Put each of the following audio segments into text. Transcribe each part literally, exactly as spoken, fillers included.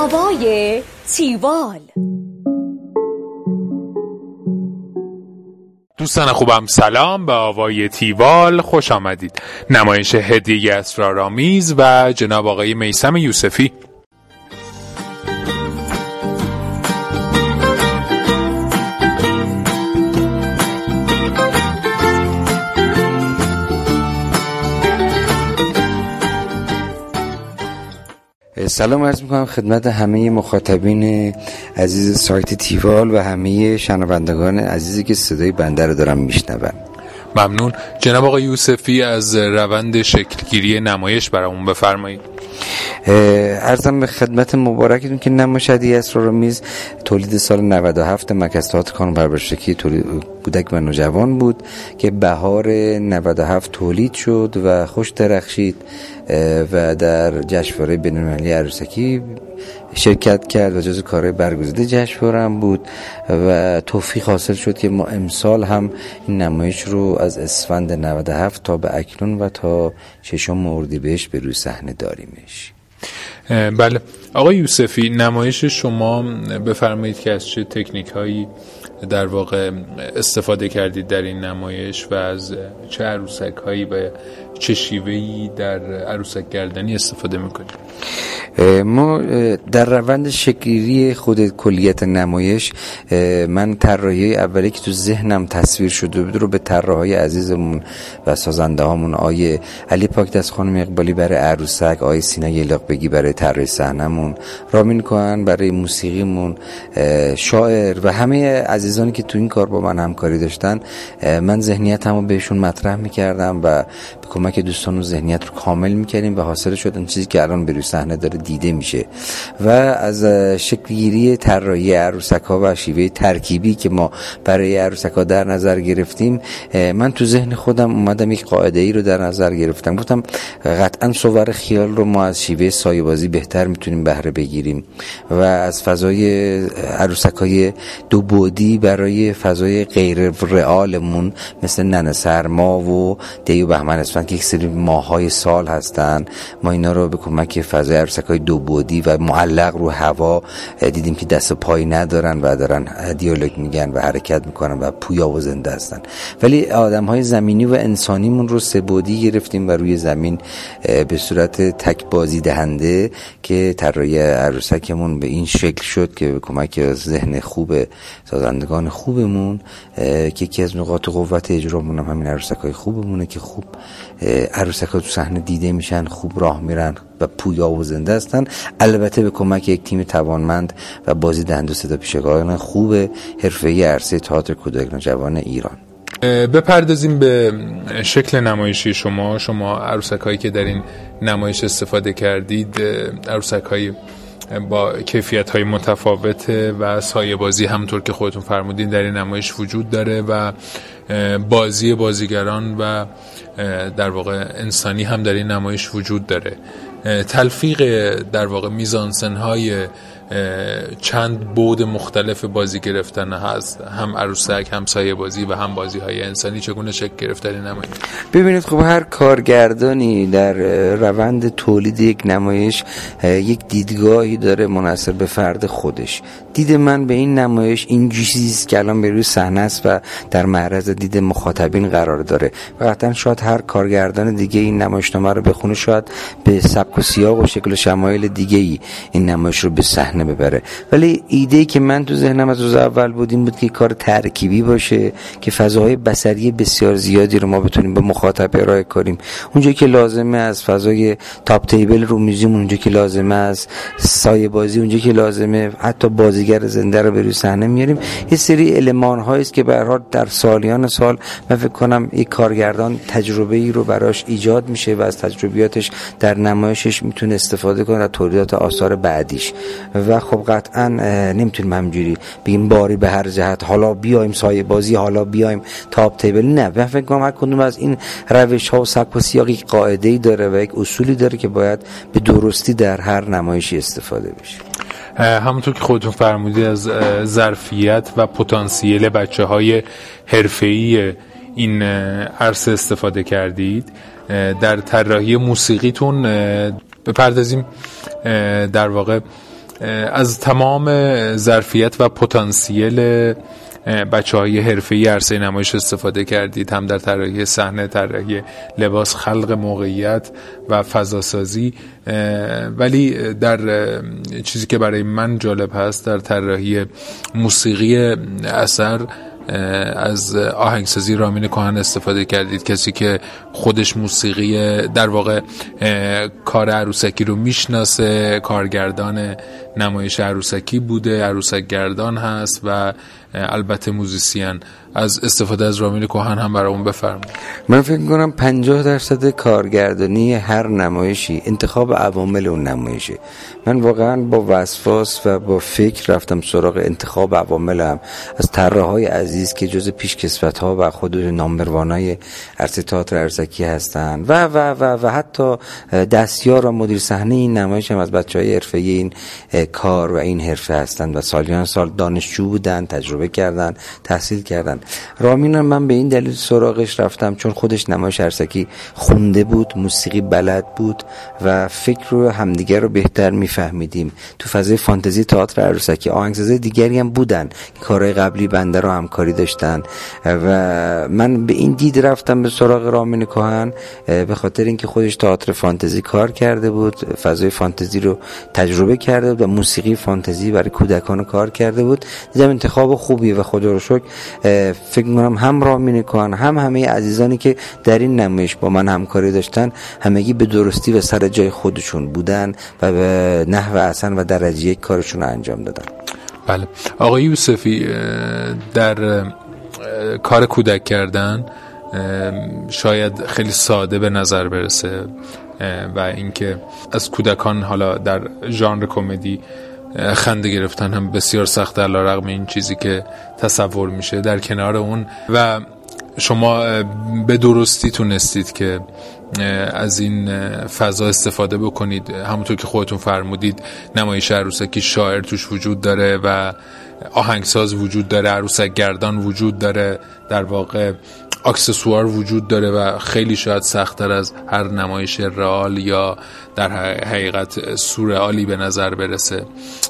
آوای تیوال. دوستان خوبم سلام، به آوای تیوال خوش آمدید. نمایش هدیه اسرارآمیز و جناب آقای میثم یوسفی. سلام عرض میکنم خدمت همه مخاطبین عزیز سایت تیوال و همه شنوندگان عزیزی که صدای بنده رو دارم میشنون. ممنون. جناب آقای یوسفی از روند شکلگیری نمایش برامون بفرمایید. عرضم به خدمت مبارکتون که نمایش هدیه اسرارآمیز تولید سال نود و هفت مکتبات کانون پرورش‌دهی تولید کودک و نوجوان بود که بهار نود و هفت تولید شد و خوش درخشید و در جشنواره بین‌المللی عروسکی شرکت کرد و جزو کارهای برگزیده جشنواره هم بود و توفیق حاصل شد که ما امسال هم این نمایش رو از اسفند نود و هفت تا به اکنون و تا ششم اردیبهشت به روی صحنه داریمش. بله آقای یوسفی، نمایش شما بفرمایید که از چه تکنیک هایی در واقع استفاده کردید در این نمایش و از چه عروسک هایی و چه شیوهی در عروسک گردنی استفاده میکنید؟ ما در روند شکل‌گیری خود کلیت نمایش من طراحی اولی که تو ذهنم تصویر شده بود رو به طراحای عزیزمون و سازنده هامون آیه علی پاکدست خانم اقبالی برای عروسک، آیه سینا یلاق‌بگی برای طراحی صحنمون، رامین کهن برای موسیقیمون، شاعر و همه عزیزانی که تو این کار با من همکاری داشتن، من ذهنیتمو بهشون مطرح می‌کردم و به کمک دوستان و ذهنیت رو کامل می‌کردیم و حاصل شد اون چیزی که الان به روی صحنه داره دیده میشه. و از شکلگیری طراحی عروسک‌ها و شیوه ترکیبی که ما برای عروسک‌ها در نظر گرفتیم، من تو ذهن خودم اومدم یک قاعده‌ای رو در نظر گرفتم. گفتم قطعاً صور خیال رو ما از شیوه سایه‌بازی بهتر میتونیم بهره بگیریم و از فضای عروسک‌های دو بعدی برای فضای غیر رئالمون مثل ننه سرما و دی و بهمن اسفند که یک سری ماه‌های سال هستن، ما اینا رو به کمک فضای عروسک‌های دو بعدی و معلق رو هوا دیدیم که دست و پای ندارن و دارن دیالوگ میگن و حرکت میکنن و پویا و زنده هستن. ولی آدم‌های زمینی و انسانیمون رو سه بعدی گرفتیم و روی زمین به صورت تک بازی دهنده که طراحی عروسکمون به این شکل شد که به کمک ذهن خوب سازندگان خوبمون که یکی از نقاط قوت اجرامون هم همین عروسک‌های خوبمونه که خوب عروسک‌ها تو صحنه دیده میشن، خوب راه میرن و پویا و زنده هستن، البته به کمک یک تیم توانمند و بازی دهنده و صدا پیشکاران خوب حرفه‌ای عرصه تئاتر کودک نوجوان ایران. بپردازیم به شکل نمایشی شما. شما عروسک‌هایی که در این نمایش استفاده کردید عروسک‌های با کیفیت‌های متفاوته و سایه بازی همونطور که خودتون فرمودین در این نمایش وجود داره و بازی بازیگران و در واقع انسانی هم در این نمایش وجود داره. تلفیق در واقع میزانسن‌های چند بعد مختلف بازی گرفتن هست، هم عروسک، هم سایه بازی و هم بازی های انسانی، چگونه شکل گرفته این نمایش؟ ببینید خب هر کارگردانی در روند تولید یک نمایش یک دیدگاهی داره منحصر به فرد خودش. دید من به این نمایش این چیزی که الان به روی صحنه است و در معرض دید مخاطبین قرار داره و قطعا شاید هر کارگردان دیگه این نمایشنامه رو بخونه شاید به سبک و سیاق و شکل و شمایل دیگه ای این نمایش رو به صحنه ببره. ولی ایده‌ای که من تو ذهنم از روز اول بود این بود که کار ترکیبی باشه که فضاهای بصری بسیار زیادی رو ما بتونیم به مخاطب ارائه کنیم. اونجایی که لازمه از فضای تاپ تیبل رو میزیم، اونجایی که لازمه از سایه بازی، اونجایی که لازمه حتی بازیگر زنده رو به روی صحنه میاریم. یه سری المان هایی است که به هر حال در سالیان سال من فکر کنم یک کارگردان تجربه ای رو براش ایجاد میشه و از تجربیاتش در نمایشش میتونه استفاده کنه در تولیدات آثار بعدیش. و خب قطعا نمیتونیم همجوری بگیم باری به هر جهت حالا بیایم سایه بازی، حالا بیایم تاپ تیبل. نه، من فکر کنم هر کدوم از این روش ها و سبک و سیاق یک قاعده‌ای داره و یک اصولی داره که باید به درستی در هر نمایشی استفاده بشه. همونطور که خودتون فرمودید از ظرفیت و پتانسیل بچه‌های حرفه‌ای این عرصه استفاده کردید. در طراحی موسیقیتون بپردازیم. در واقع از تمام ظرفیت و پتانسیل بچه‌های حرفه‌ای عرصه نمایش استفاده کردید، هم در طراحی صحنه، طراحی لباس، خلق موقعیت و فضاسازی، ولی در چیزی که برای من جالب هست در طراحی موسیقی اثر از آهنگسازی رامین کهن استفاده کردید، کسی که خودش موسیقی در واقع کار عروسکی رو میشناسه، کارگردان نمایش عروسکی بوده، عروسک گردان هست و البته موزیسین. از استفاده از رامین کهن هم برامون بفرمایید. من فکر می‌کنم پنجاه درصد کارگردانی هر نمایشی انتخاب عوامل اون نمایشه. من واقعا با وسواس و با فکر رفتم سراغ انتخاب عواملم، از طراحای عزیز که جز پیشکسوت‌ها و خود نامبروانای عرصه تئاتر عروسکی هستن و و و و حتی دستیار و مدیر صحنه این نمایش هم از بچه‌های حرفه‌ای این کار و این حرفه هستن و سالیان سال دانشجو بودن، تجربه کردن، تحصیل کردن. رامین من به این دلیل سراغش رفتم چون خودش نمایش عروسکی خونده بود، موسیقی بلد بود و فکر رو همدیگر رو بهتر میفهمیدیم. تو فضای فانتزی تئاتر عروسکی آهنگسازای دیگری هم بودن که کارهای قبلی بنده رو همکاری داشتن و من به این دید رفتم به سراغ رامین کهن به خاطر اینکه خودش تئاتر فانتزی کار کرده بود، فضای فانتزی رو تجربه کرده بود و موسیقی فانتزی برای کودکان کار کرده بود. دیدم انتخاب خوبی و خدا رو شکر فکر می‌کنم هم رامین کهن هم همه عزیزانی که در این نمایش با من همکاری داشتن همگی به درستی و سر جای خودشون بودن و به نحو احسن و درجه یک کارشون رو انجام دادن. بله آقای یوسفی، در کار کودک کردن شاید خیلی ساده به نظر برسه و اینکه از کودکان حالا در ژانر کمدی خنده گرفتن هم بسیار سخته علیرغم این چیزی که تصور میشه. در کنار اون و شما به درستی تونستید که از این فضا استفاده بکنید. همونطور که خودتون فرمودید نمایش عروسکی شاعر توش وجود داره و آهنگساز وجود داره، عروسک گردان وجود داره، در واقع اکسسوار وجود داره و خیلی شاید سخت‌تر از هر نمایش رئال یا در حقیقت سورئالی به نظر برسه.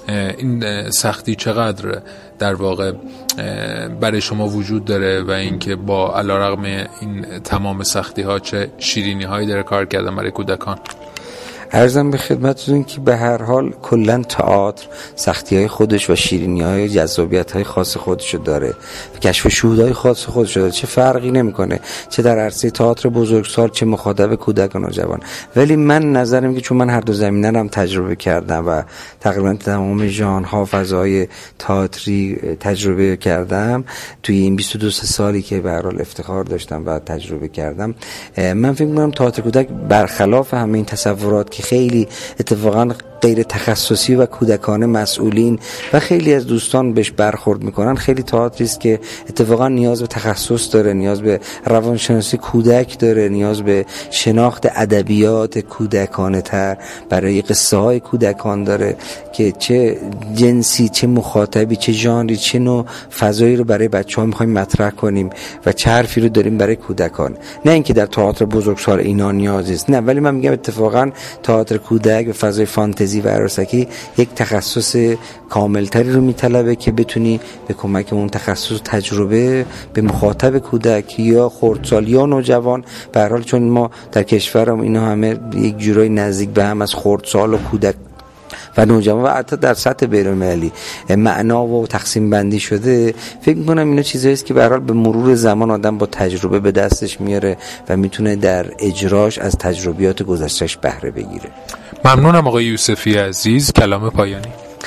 این سختی چقدر در واقع برای شما وجود داره و اینکه با علیرغم این تمام سختی ها چه شیرینی هایی داره کار کردن برای کودکان؟ عرضم به خدمتتون که به هر حال کلا تئاتر سختی‌های خودش و شیرینی‌های جذابیت‌های خاص خودشو داره، کشف شهودهای خاص خودشو داره. چه فرقی نمی‌کنه چه در عرصه تئاتر بزرگسال چه مخاطب کودکان و جوان. ولی من نظرم که چون من هر دو زمینه رو هم تجربه کردم و تقریبا تمام ژانرها فضای تئاتری تجربه کردم توی این بیست و دو سالی که به هر حال افتخار داشتم و تجربه کردم، من فکر می‌کنم تئاتر کودک برخلاف همه این تصورات که خیلی اتفاقا غیر تخصصی و کودکانه مسئولین و خیلی از دوستان بهش برخورد میکنن، خیلی تئاتری است که اتفاقا نیاز به تخصص داره، نیاز به روانشناسی کودک داره، نیاز به شناخت ادبیات کودکانه تر برای قصه های کودکان داره که چه جنسی، چه مخاطبی، چه ژانری، چه نوع فضایی رو برای بچه‌ها می‌خوایم مطرح کنیم و چه حرفی رو داریم برای کودکان. نه اینکه در تئاتر بزرگسال اینا نیازی است، نه، ولی من میگم اتفاقا تئاتر کودک و فضای فانتزی و عروسکی یک تخصص کاملتری رو میطلبه که بتونی به کمک اون تخصص تجربه به مخاطب کودک یا خردسال یا نوجوان، به هر حال چون ما در کشورم اینا همه یک جورای نزدیک به هم از خردسال و کودک و نوجوان و حتی در سطح بین‌المللی معنا و تقسیم بندی شده، فکر می‌کنم اینا چیزایی است که به هر حال به مرور زمان آدم با تجربه به دستش میاره و میتونه در اجراش از تجربیات گذشته‌اش بهره بگیره. ممنونم آقای یوسفی عزیز. کلام پایانی.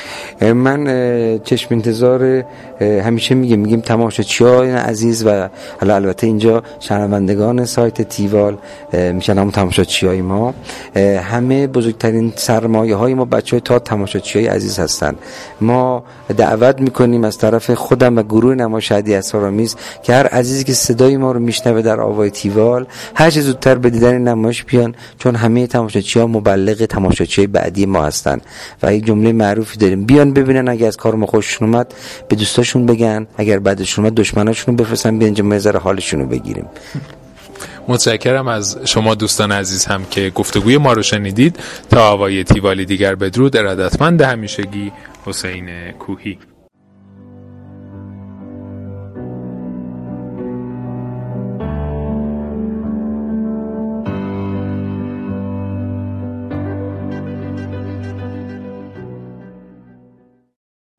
من چشم انتظار همیشه میگم میگیم تماشاچیان عزیز و حالا البته اینجا شنوندگان سایت تیوال میشن هم تماشاچیای ما، همه بزرگترین سرمایه های ما بچه های تا تماشاچیای عزیز هستن. ما دعوت میکنیم از طرف خودم و گروه نمایش هدیه اسرارآمیز که هر عزیزی که صدای ما رو میشنوه در آوای تیوال هر چه زودتر به دیدن نمایش بیان، چون همه تماشاچی‌ها مبلغ تماشاچی بعدی ما هستن و یک جمله معروفی داریم، بیان ببینن، اگه از کار ما خوششون اومد به دوستاشون بگن، اگر بعدشون اومد دشمناشون رو بفرستن بیان اینجا ما ذره حالشون رو بگیریم. متشکرم از شما دوستان عزیز هم که گفتگوی ما رو شنیدید. تا آوای تیوالی دیگر بدرود. ارادتمند همیشگی حسین کوهی.